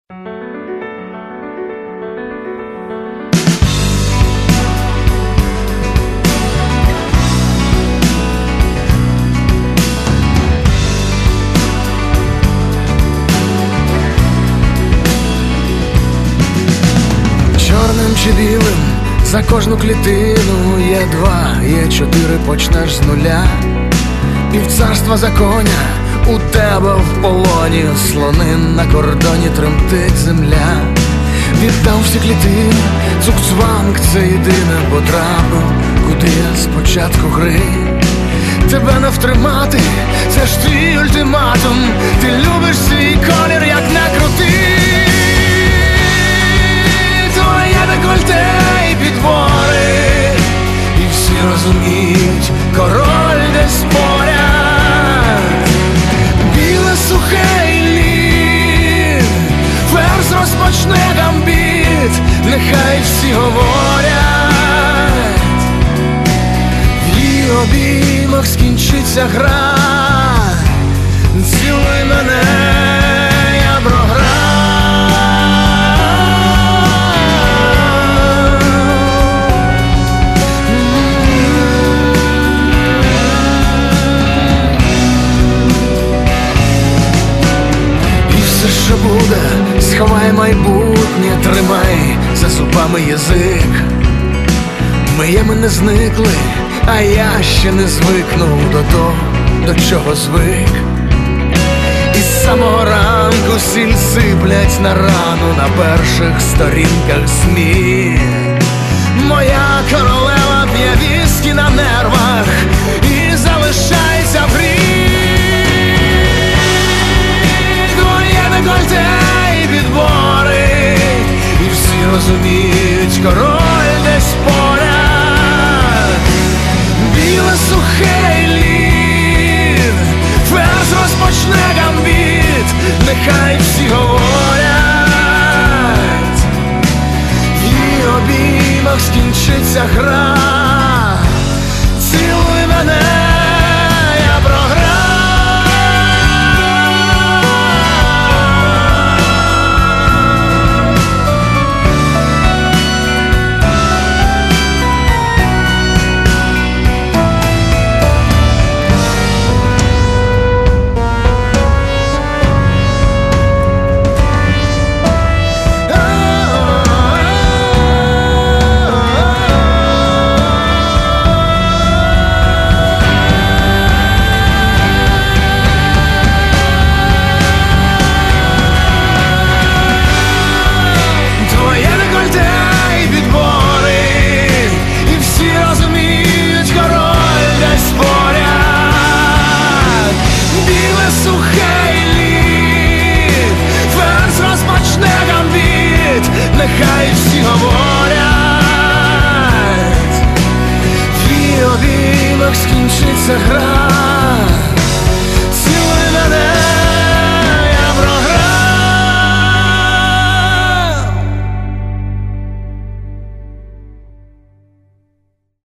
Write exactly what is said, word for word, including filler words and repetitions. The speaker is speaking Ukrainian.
Чорним чи білим за кожну клітину є два, є чотири, почнеш з нуля. Півцарства за коня, у тебе в полоні слони, на кордоні тремтить земля. Віддав всі клітини, цук-цванг, це єдине потрапив, куди я спочатку гри. Тебе не втримати, це ж твій ультиматум, ти любиш свій колір, як не крути. Твоє декольте і підбори, і всі розуміють, король десь поряд. Біле сухе і лід, ферзь розпочне гамбіт, нехай всі говорять. В її обіймах скінчиться гра, цілуй мене, я програв. Що буде, сховай майбутнє, тримай за зубами язик. Миє не зникли, а я ще не звикнув до того, до чого звик. І з самого ранку сіль сиплять на рану на перших сторінках ЗМІ. Моя королева п'є віскі на нервах і залишається в грі. Декольте і підбори, і всі розуміють, король десь поряд. Біле сухе і лід, ферзь розпочне гамбіт, нехай всі говорять. В її обіймах скінчиться гра.